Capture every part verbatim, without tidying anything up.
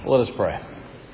Let us pray.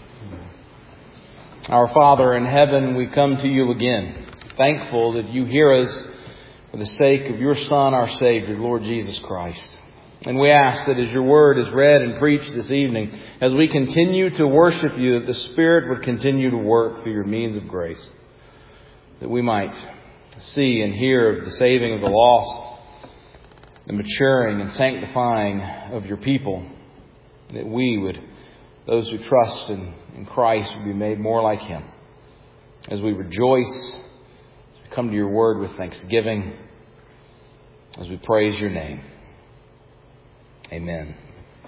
Our Father in heaven, we come to you again, thankful that you hear us for the sake of your Son, our Savior, Lord Jesus Christ. And we ask that as your word is read and preached this evening, as we continue to worship you, that the Spirit would continue to work through your means of grace, that we might see and hear of the saving of the lost, the maturing and sanctifying of your people, that we would, those who trust in, in Christ, would be made more like Him. As we rejoice, as we come to your word with thanksgiving, as we praise your name. Amen.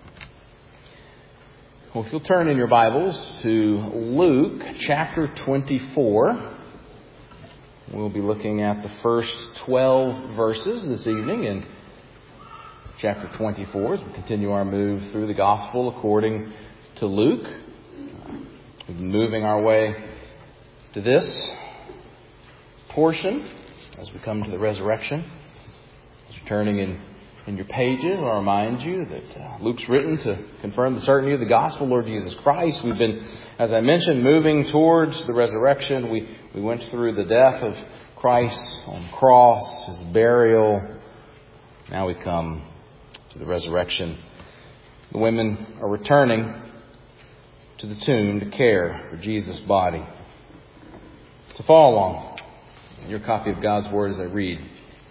Well, if you'll turn in your Bibles to Luke chapter twenty-four, we'll be looking at the first twelve verses this evening in chapter twenty-four as we continue our move through the Gospel according to Luke. We've been moving our way to this portion as we come to the resurrection. As you're turning in, in your pages, I'll remind you that uh, Luke's written to confirm the certainty of the gospel, Lord Jesus Christ. We've been, as I mentioned, moving towards the resurrection. We, we went through the death of Christ on the cross, His burial. Now we come to the resurrection. The women are returning to the tomb to care for Jesus' body. So follow along in your copy of God's Word as I read.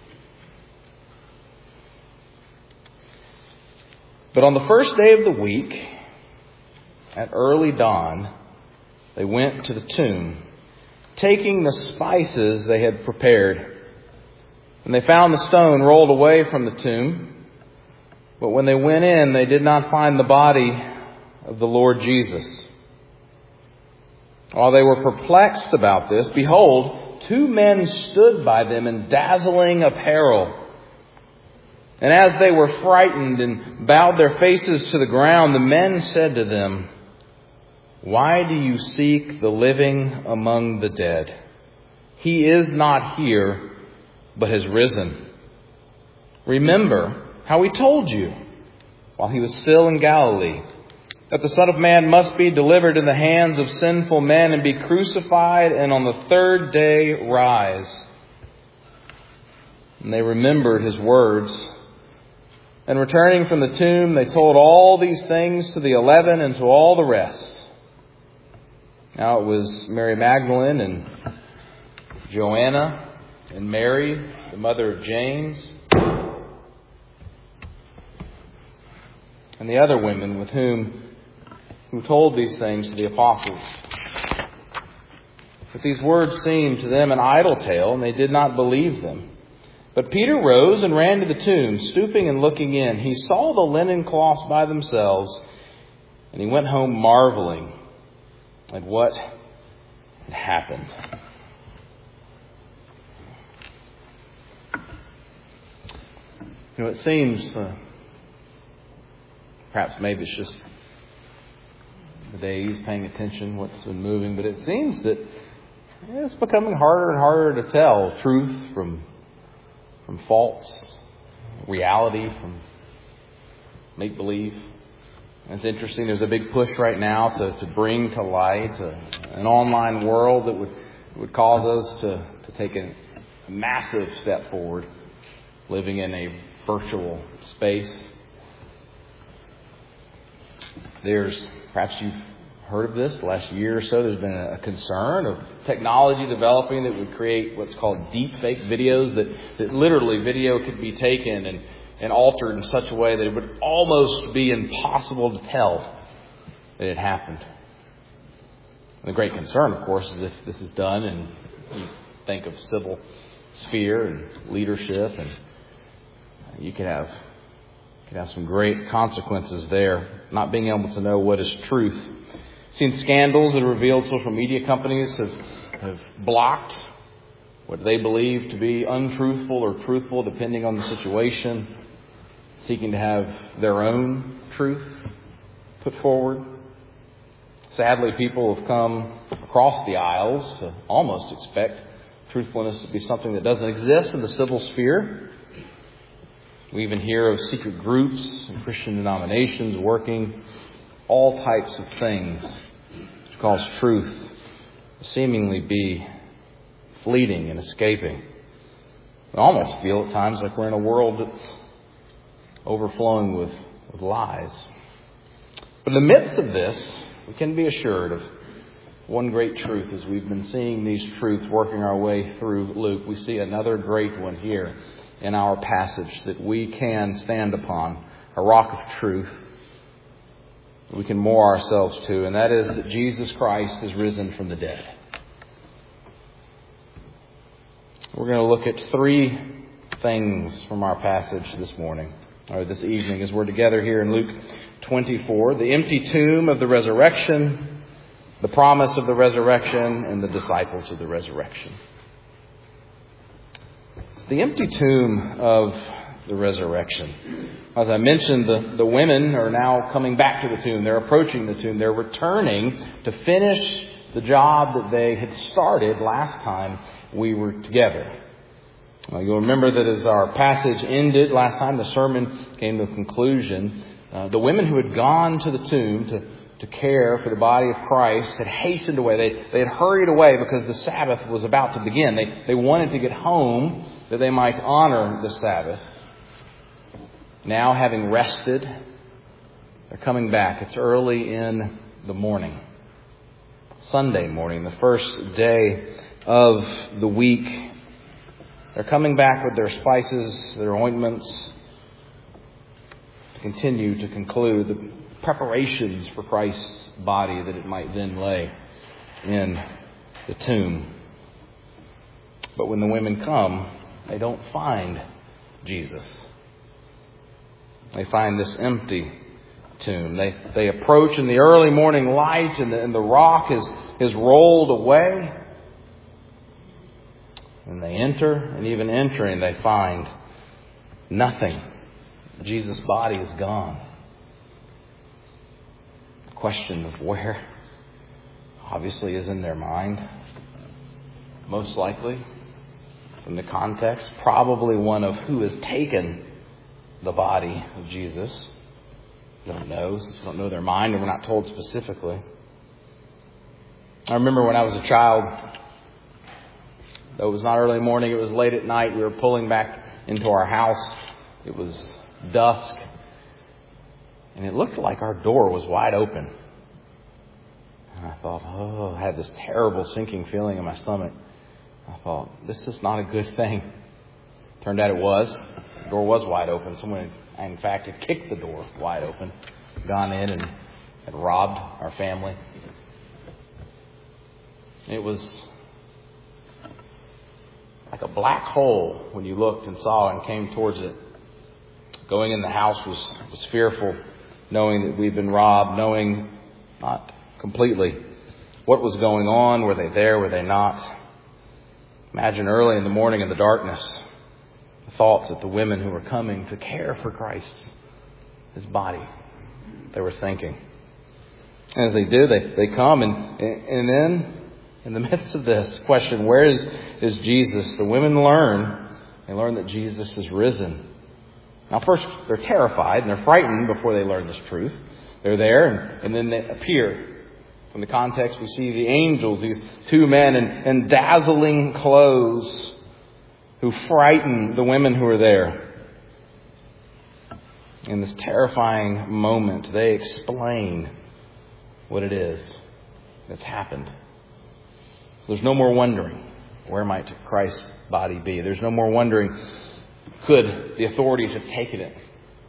But on the first day of the week, at early dawn, they went to the tomb, taking the spices they had prepared. And they found the stone rolled away from the tomb. But when they went in, they did not find the body of the Lord Jesus. While they were perplexed about this, behold, two men stood by them in dazzling apparel. And as they were frightened and bowed their faces to the ground, the men said to them, "Why do you seek the living among the dead? He is not here, but has risen. Remember how He told you while He was still in Galilee, that the Son of Man must be delivered in the hands of sinful men and be crucified and on the third day rise." And they remembered His words. And returning from the tomb, they told all these things to the eleven and to all the rest. Now it was Mary Magdalene and Joanna and Mary, the mother of James, and the other women with whom who told these things to the apostles. But these words seemed to them an idle tale, and they did not believe them. But Peter rose and ran to the tomb, stooping and looking in. He saw the linen cloths by themselves, and he went home marveling at what had happened. You know, it seems, uh, perhaps maybe it's just the days paying attention, what's been moving, but it seems that it's becoming harder and harder to tell truth from from false, reality from make-believe. And it's interesting, there's a big push right now to, to bring to light a, an online world that would would cause us to, to take a, a massive step forward, living in a virtual space. There's, perhaps you've heard of this, the last year or so, there's been a concern of technology developing that would create what's called deep fake videos, that, that literally video could be taken and, and altered in such a way that it would almost be impossible to tell that it happened. And the great concern, of course, is if this is done and you think of civil sphere and leadership, and you could have could have some great consequences there, not being able to know what is truth. Seen scandals that revealed social media companies have, have blocked what they believe to be untruthful or truthful, depending on the situation, seeking to have their own truth put forward. Sadly, people have come across the aisles to almost expect truthfulness to be something that doesn't exist in the civil sphere. We even hear of secret groups and Christian denominations working all types of things, which cause truth to seemingly be fleeting and escaping. We almost feel at times like we're in a world that's overflowing with, with lies. But in the midst of this, we can be assured of one great truth. As we've been seeing these truths working our way through Luke, we see another great one here in our passage that we can stand upon, a rock of truth we can moor ourselves to, and that is that Jesus Christ is risen from the dead. We're going to look at three things from our passage this morning, or this evening, as we're together here in Luke twenty-four. The empty tomb of the resurrection, the promise of the resurrection, and the disciples of the resurrection. It's the empty tomb of the resurrection. As I mentioned, the, the women are now coming back to the tomb. They're approaching the tomb. They're returning to finish the job that they had started last time we were together. Uh, you'll remember that as our passage ended last time, the sermon came to a conclusion. Uh, the women who had gone to the tomb to, to care for the body of Christ had hastened away. They, they had hurried away because the Sabbath was about to begin. They, they wanted to get home that they might honor the Sabbath. Now, having rested, they're coming back. It's early in the morning. Sunday morning, the first day of the week. They're coming back with their spices, their ointments, to continue to conclude the preparations for Christ's body that it might then lay in the tomb. But when the women come, they don't find Jesus. They find this empty tomb. They they approach in the early morning light, and the, and the rock is, is rolled away. And they enter, and even entering, they find nothing. Jesus' body is gone. The question of where obviously is in their mind. Most likely, from the context, probably one of who has taken the body of Jesus. We don't know. We don't know their mind, and we're not told specifically. I remember when I was a child, though it was not early morning, it was late at night, we were pulling back into our house. It was dusk, and it looked like our door was wide open. And I thought, oh, I had this terrible sinking feeling in my stomach. I thought, this is not a good thing. Turned out it was. The door was wide open. Someone, in fact, had kicked the door wide open, gone in and had robbed our family. It was like a black hole when you looked and saw and came towards it. Going in the house was, was fearful, knowing that we'd been robbed, knowing not completely what was going on. Were they there? Were they not? Imagine early in the morning in the darkness, the thoughts that the women who were coming to care for Christ, His body, they were thinking. And as they do, they, they come and, and then in the midst of this question, where is, is Jesus? The women learn, they learn that Jesus is risen. Now first, they're terrified and they're frightened before they learn this truth. They're there and, and then they appear. From the context, we see the angels, these two men in, in dazzling clothes who frighten the women who are there. In this terrifying moment, they explain what it is that's happened. There's no more wondering, where might Christ's body be? There's no more wondering, could the authorities have taken it?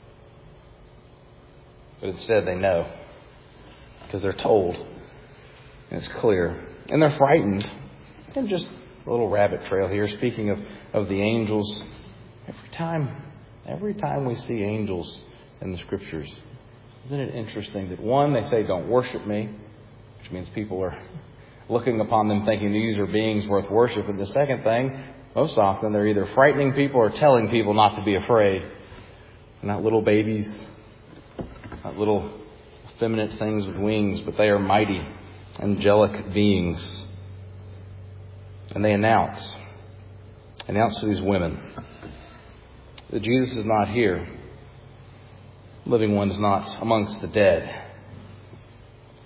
But instead they know, because they're told. And it's clear. And they're frightened. And just a little rabbit trail here, speaking of, of the angels. Every time, every time we see angels in the Scriptures, isn't it interesting that one, they say, don't worship me, which means people are looking upon them thinking these are beings worth worship. And the second thing, most often they're either frightening people or telling people not to be afraid. Not little babies, not little effeminate things with wings, but they are mighty, angelic beings. And they announce, announce to these women that Jesus is not here. The living one is not amongst the dead.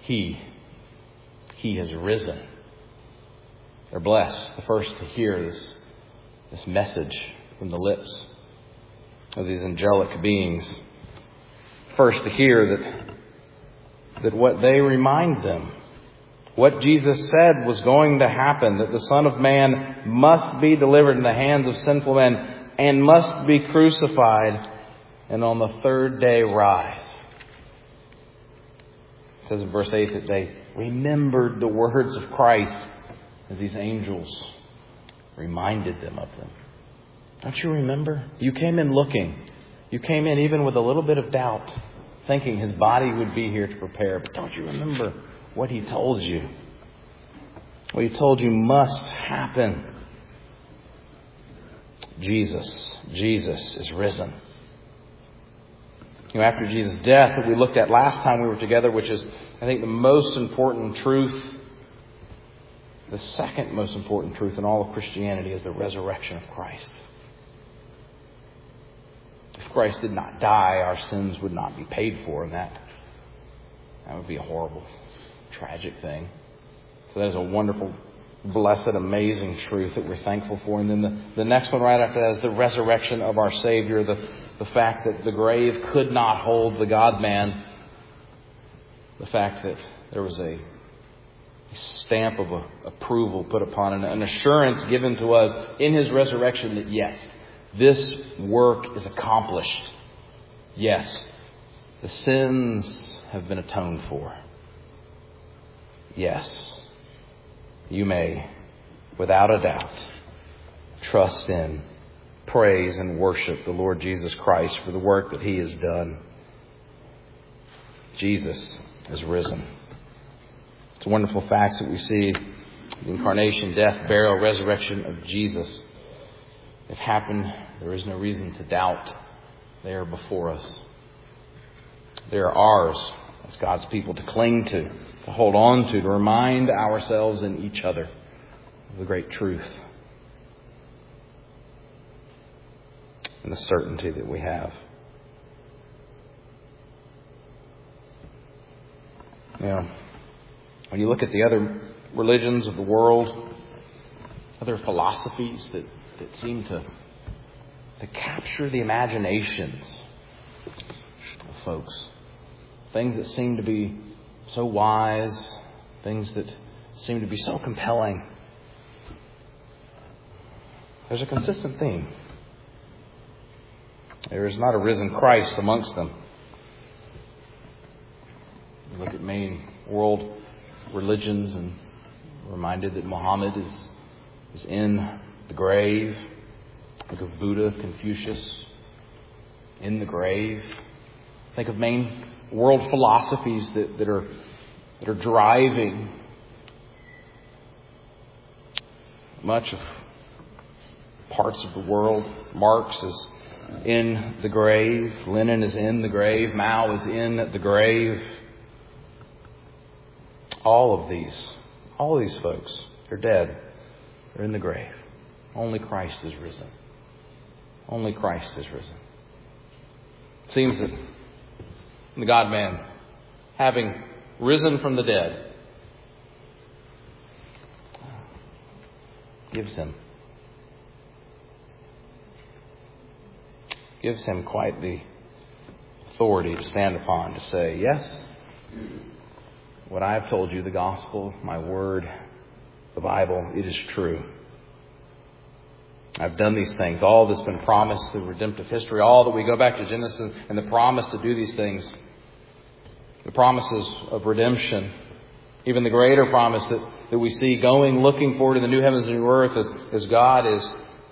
He, He has risen. They're blessed, the first to hear this, this message from the lips of these angelic beings. First to hear that, that what they remind them, what Jesus said was going to happen, that the Son of Man must be delivered in the hands of sinful men and must be crucified and on the third day rise. It says in verse eight that they remembered the words of Christ as these angels reminded them of them. Don't you remember? You came in looking. You came in even with a little bit of doubt, thinking His body would be here to prepare. But don't you remember what He told you? What He told you must happen. Jesus, Jesus is risen. You know, after Jesus' death that we looked at last time we were together, which is, I think, the most important truth, the second most important truth in all of Christianity is the resurrection of Christ. If Christ did not die, our sins would not be paid for, and that, that would be a horrible, tragic thing. So that is a wonderful, blessed, amazing truth that we're thankful for. And then the, the next one right after that is the resurrection of our Savior, the, the fact that the grave could not hold the God-man, the fact that there was a stamp of a, approval put upon it, an assurance given to us in His resurrection that yes, this work is accomplished. Yes, the sins have been atoned for. Yes, you may, without a doubt, trust in, praise and worship the Lord Jesus Christ for the work that He has done. Jesus is risen. It's wonderful facts that we see. The incarnation, death, burial, resurrection of Jesus. It happened. There is no reason to doubt. They are before us. They are ours as God's people to cling to, to hold on to, to remind ourselves and each other of the great truth and the certainty that we have. You know, when you look at the other religions of the world, other philosophies that, that seem to, to capture the imaginations of folks, things that seem to be so wise, things that seem to be so compelling, there's a consistent theme. There is not a risen Christ amongst them. You look at main world religions and we're reminded that Muhammad is, is in the grave. Think of Buddha, Confucius, in the grave. Think of main world philosophies that, that are that are driving much of parts of the world. Marx is in the grave. Lenin is in the grave. Mao is in the grave. All of these, all these folks, they're dead. They're in the grave. Only Christ is risen. Only Christ is risen. It seems that the God-man, having risen from the dead, gives him gives him quite the authority to stand upon, to say, yes, what I have told you, the gospel, my word, the Bible, it is true. I've done these things. All that's been promised through redemptive history, all that we go back to Genesis and the promise to do these things, the promises of redemption, even the greater promise that, that we see going, looking forward to the new heavens and new earth as, as God is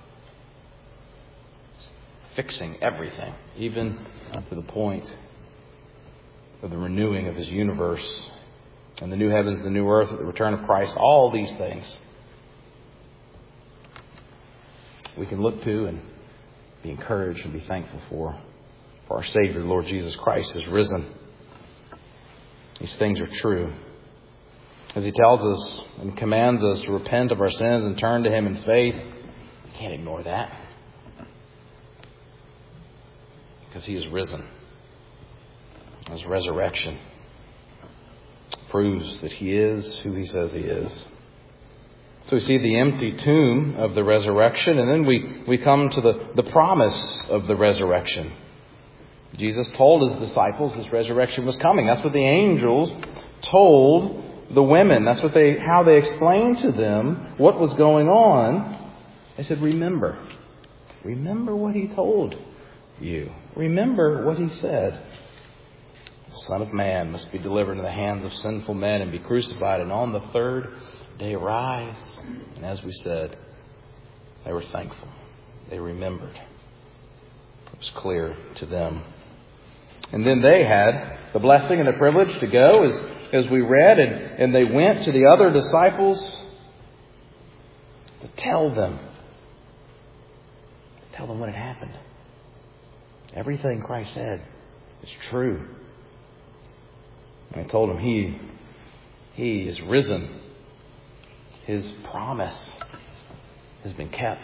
fixing everything, even to the point of the renewing of His universe and the new heavens, the new earth, at the return of Christ, all these things we can look to and be encouraged and be thankful for. For our Savior, Lord Jesus Christ, is risen. These things are true. As He tells us and commands us to repent of our sins and turn to Him in faith, we can't ignore that. Because He is risen. His resurrection proves that He is who He says He is. So we see the empty tomb of the resurrection, and then we, we come to the, the promise of the resurrection. Jesus told His disciples this resurrection was coming. That's what the angels told the women. That's what they how they explained to them what was going on. They said, remember. Remember what He told you. Remember what He said. The Son of Man must be delivered into the hands of sinful men and be crucified, and on the third day rise. And as we said, they were thankful. They remembered. It was clear to them. And then they had the blessing and the privilege to go, as, as we read, and, and they went to the other disciples to tell them. Tell them what had happened. Everything Christ said is true. And I told them He, He is risen. His promise has been kept.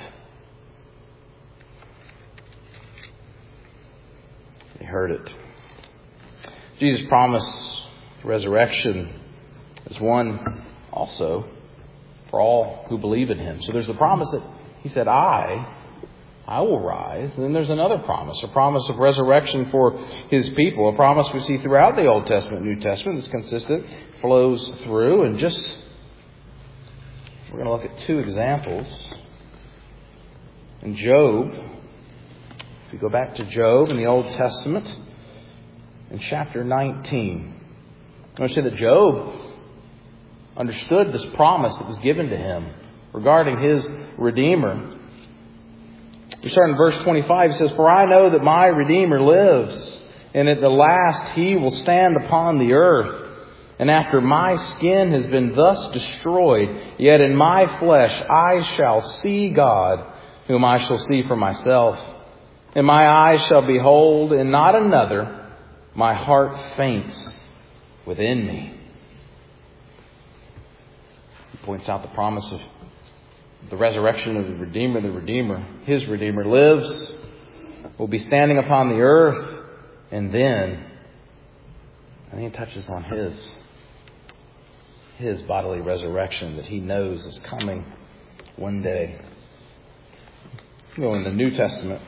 They heard it. Jesus' promised resurrection is one also for all who believe in Him. So there's the promise that He said, I, I will rise. And then there's another promise, a promise of resurrection for His people. A promise we see throughout the Old Testament, New Testament. It's consistent, flows through. And just, we're going to look at two examples. In Job, if we go back to Job in the Old Testament, in chapter nineteen, I want to say that Job understood this promise that was given to him regarding his Redeemer. We start in verse twenty-five. It says, For I know that my Redeemer lives, and at the last He will stand upon the earth. And after my skin has been thus destroyed, yet in my flesh I shall see God, whom I shall see for myself. And my eyes shall behold, and not another. My heart faints within me. He points out the promise of the resurrection of the Redeemer. The Redeemer, His Redeemer, lives, will be standing upon the earth, and then, and He touches on His, His bodily resurrection that He knows is coming one day. You know, in the New Testament,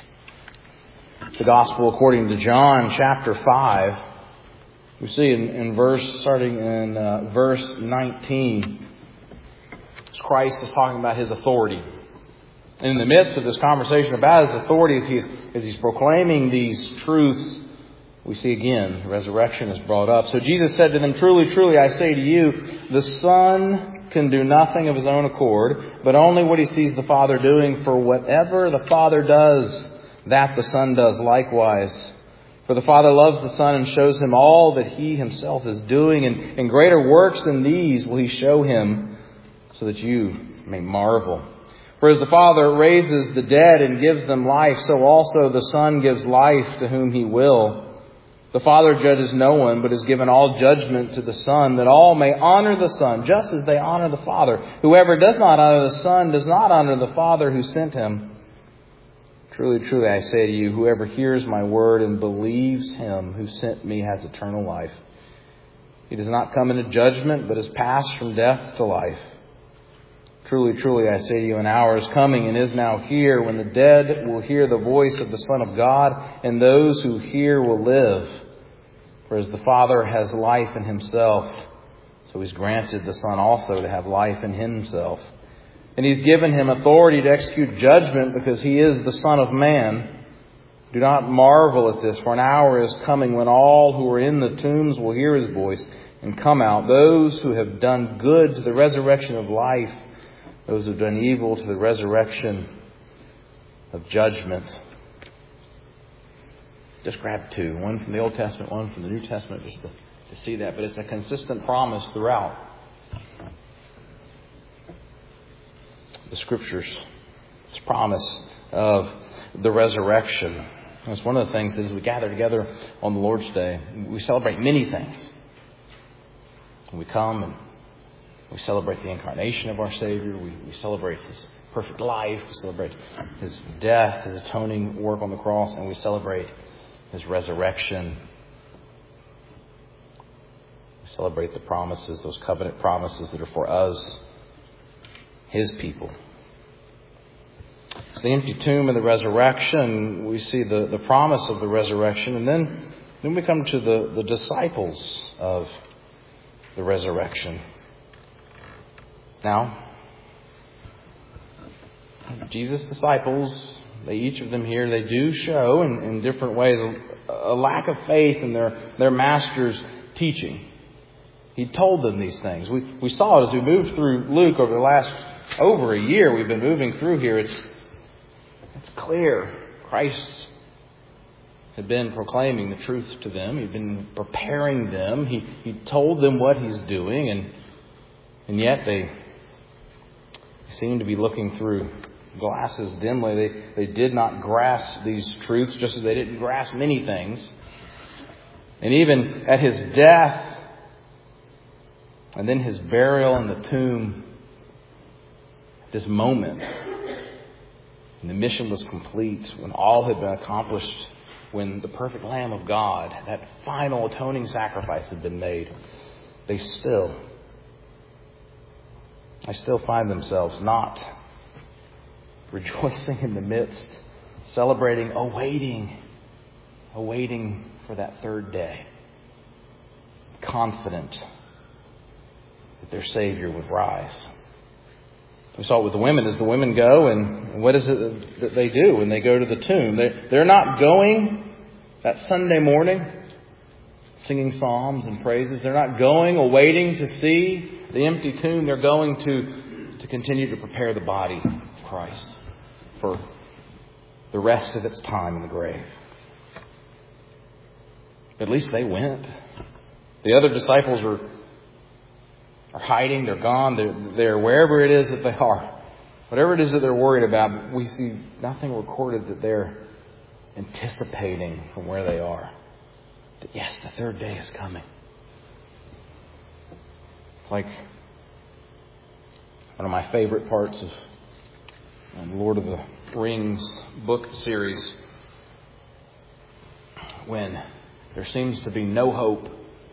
the Gospel according to John, chapter five, we see in, in verse, starting in uh, verse nineteen, Christ is talking about His authority. And in the midst of this conversation about His authority, as He's, as he's proclaiming these truths, we see again, resurrection is brought up. So Jesus said to them, Truly, truly, I say to you, the Son can do nothing of His own accord, but only what He sees the Father doing. For whatever the Father does, that the Son does likewise. For the Father loves the Son and shows Him all that He Himself is doing. And, and greater works than these will He show Him, so that you may marvel. For as the Father raises the dead and gives them life, so also the Son gives life to whom He will. The Father judges no one, but has given all judgment to the Son, that all may honor the Son, just as they honor the Father. Whoever does not honor the Son does not honor the Father who sent Him. Truly, truly, I say to you, whoever hears my word and believes Him who sent me has eternal life. He does not come into judgment, but is passed from death to life. Truly, truly, I say to you, an hour is coming and is now here when the dead will hear the voice of the Son of God, and those who hear will live. For as the Father has life in Himself, so He's granted the Son also to have life in Himself. And He's given Him authority to execute judgment because He is the Son of Man. Do not marvel at this, for an hour is coming when all who are in the tombs will hear His voice and come out. Those who have done good to the resurrection of life, those who have done evil to the resurrection of judgment. Just grab two. One from the Old Testament, one from the New Testament, just to, to see that. But it's a consistent promise throughout the Scriptures. It's a promise of the resurrection. And it's one of the things that as we gather together on the Lord's Day, we celebrate many things. We come and we celebrate the incarnation of our Savior. We, we celebrate His perfect life. We celebrate His death, His atoning work on the cross, and we celebrate His resurrection. We celebrate the promises, those covenant promises that are for us, His people. It's the empty tomb and the resurrection. We see the, the promise of the resurrection. And then, then we come to the, the disciples of the resurrection. Now, Jesus' disciples, they each of them here, they do show in, in different ways a, a lack of faith in their, their master's teaching. He told them these things. We, we saw it as we moved through Luke over the last over a year. We've been moving through here. It's, it's clear Christ had been proclaiming the truth to them. He'd been preparing them. He, he told them what He's doing, and, and yet they seemed to be looking through glasses dimly. They, they did not grasp these truths, just as they didn't grasp many things. And even at His death, and then His burial in the tomb, at this moment, when the mission was complete, when all had been accomplished, when the perfect Lamb of God, that final atoning sacrifice had been made, they still, they still find themselves not rejoicing in the midst, celebrating, awaiting, awaiting for that third day, confident that their Savior would rise. We saw it with the women as the women go, and what is it that they do when they go to the tomb? They, they're not going that Sunday morning singing psalms and praises. They're not going, awaiting to see the empty tomb. They're going to, to continue to prepare the body of Christ for the rest of its time in the grave. But at least they went. The other disciples are are hiding, they're gone, they're, they're wherever it is that they are. Whatever it is that they're worried about, we see nothing recorded that they're anticipating from where they are. That yes, the third day is coming. It's like one of my favorite parts of um, Lord of the Rings book series, when there seems to be no hope.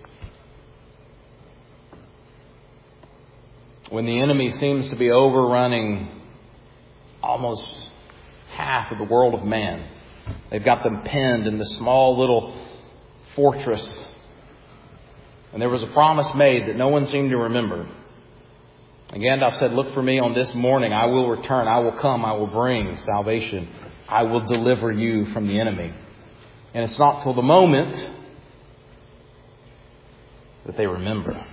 When the enemy seems to be overrunning almost half of the world of man. They've got them penned in this small little fortress. And there was a promise made that no one seemed to remember. And Gandalf said, "Look for me on this morning. I will return. I will come. I will bring salvation. I will deliver you from the enemy." And it's not till the moment that they remember.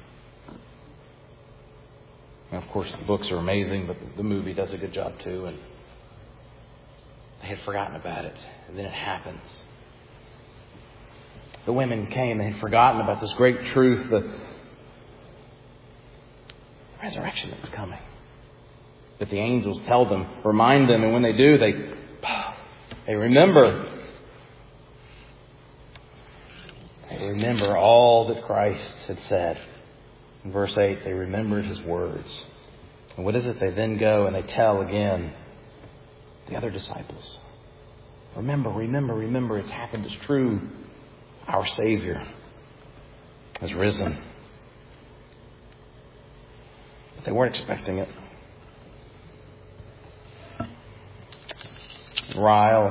And of course, the books are amazing, but the movie does a good job too. And they had forgotten about it. And then it happens. The women came. They had forgotten about this great truth, the resurrection that was coming. That the angels tell them, remind them, and when they do, they, they remember. They remember all that Christ had said. In verse eight, they remembered His words. And what is it? They then go and they tell again the other disciples. Remember, remember, remember, it's happened. It's true. Our Savior has risen. But they weren't expecting it. Ryle,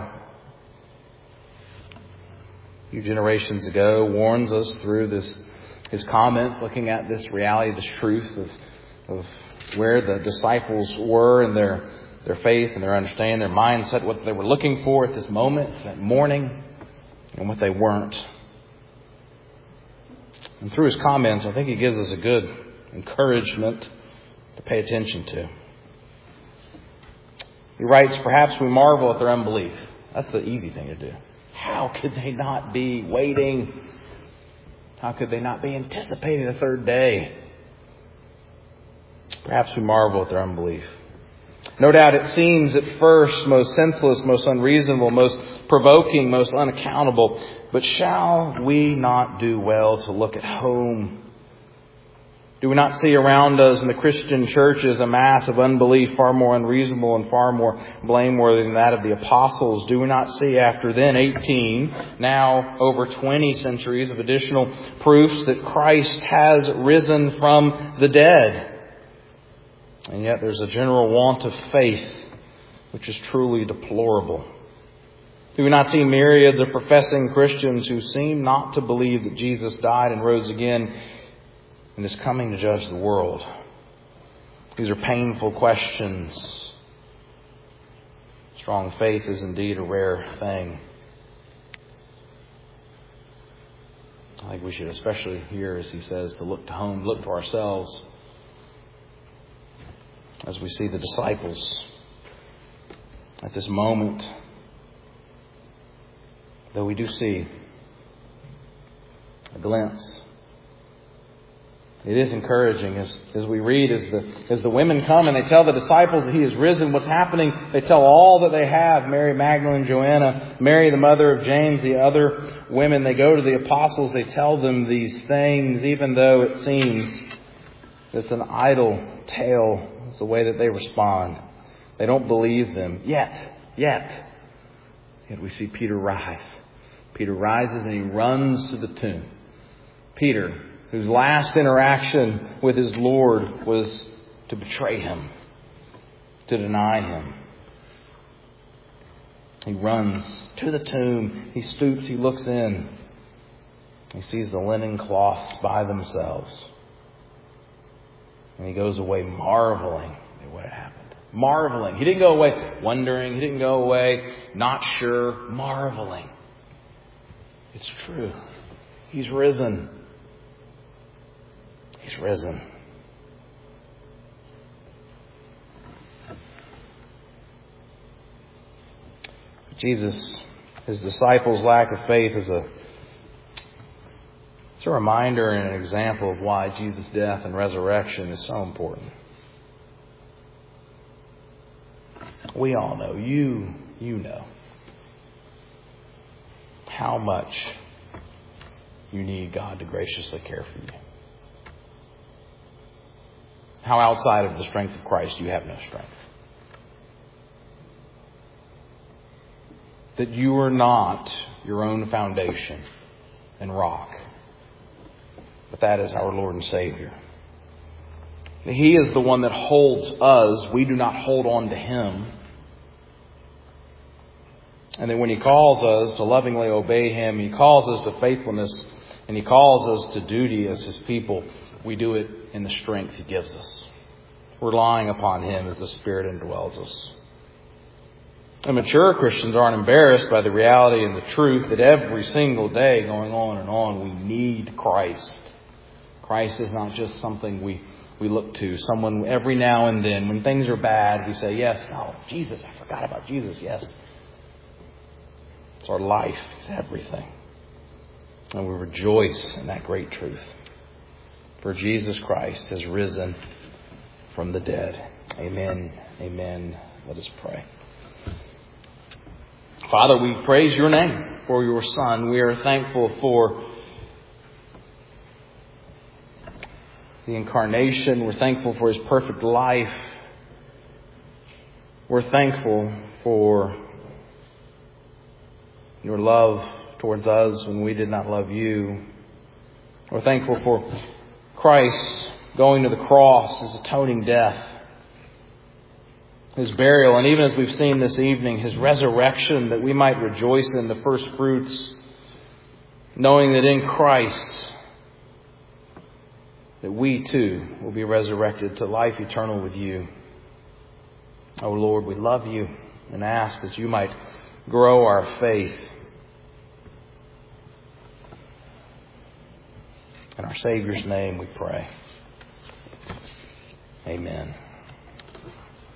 a few generations ago, warns us through this his comments, looking at this reality, this truth of, of where the disciples were in their, their faith and their understanding, their mindset, what they were looking for at this moment, that morning, and what they weren't. And through his comments, I think he gives us a good encouragement to pay attention to. He writes, "Perhaps we marvel at their unbelief." That's the easy thing to do. How could they not be waiting? How could they not be anticipating the third day? Perhaps we marvel at their unbelief. No doubt it seems at first most senseless, most unreasonable, most provoking, most unaccountable. But shall we not do well to look at home Do we not see around us in the Christian churches a mass of unbelief far more unreasonable and far more blameworthy than that of the apostles? Do we not see after then eighteen, now over twenty centuries of additional proofs that Christ has risen from the dead? And yet there's a general want of faith, which is truly deplorable. Do we not see myriads of professing Christians who seem not to believe that Jesus died and rose again and is coming to judge the world? These are painful questions. Strong faith is indeed a rare thing. I think we should especially hear, as he says, to look to home, look to ourselves, as we see the disciples at this moment. Though we do see a glimpse. It is encouraging as, as we read, as the, as the women come and they tell the disciples that He is risen, what's happening, they tell all that they have. Mary Magdalene, Joanna, Mary the mother of James, the other women, they go to the apostles, they tell them these things, even though it seems it's an idle tale. It's the way that they respond. They don't believe them. Yet, yet, yet we see Peter rise. Peter rises and he runs to the tomb. Peter, whose last interaction with his Lord was to betray Him, to deny Him. He runs to the tomb. He stoops. He looks in. He sees the linen cloths by themselves. And he goes away marveling at what had happened. Marveling. He didn't go away wondering. He didn't go away not sure. Marveling. It's true. He's risen. He's risen. Jesus, His disciples' lack of faith is a, it's a reminder and an example of why Jesus' death and resurrection is so important. We all know, you, you know, how much you need God to graciously care for you. How outside of the strength of Christ you have no strength. That you are not your own foundation and rock. But that is our Lord and Savior. He is the one that holds us. We do not hold on to Him. And then when He calls us to lovingly obey Him, He calls us to faithfulness, and He calls us to duty as His people, we do it in the strength He gives us, relying upon Him as the Spirit indwells us. And mature Christians aren't embarrassed by the reality and the truth that every single day, going on and on, we need Christ. Christ is not just something we, we look to. Someone every now and then, when things are bad, we say, yes, no, Jesus, I forgot about Jesus, yes. It's our life. It's everything. And we rejoice in that great truth. For Jesus Christ has risen from the dead. Amen. Amen. Let us pray. Father, we praise Your name for Your Son. We are thankful for the incarnation. We're thankful for His perfect life. We're thankful for Your love towards us when we did not love You. We're thankful for Christ going to the cross, His atoning death, His burial, and even as we've seen this evening, His resurrection, that we might rejoice in the first fruits, knowing that in Christ, that we too will be resurrected to life eternal with You. Oh Lord, we love You and ask that You might grow our faith. In our Savior's name we pray. Amen.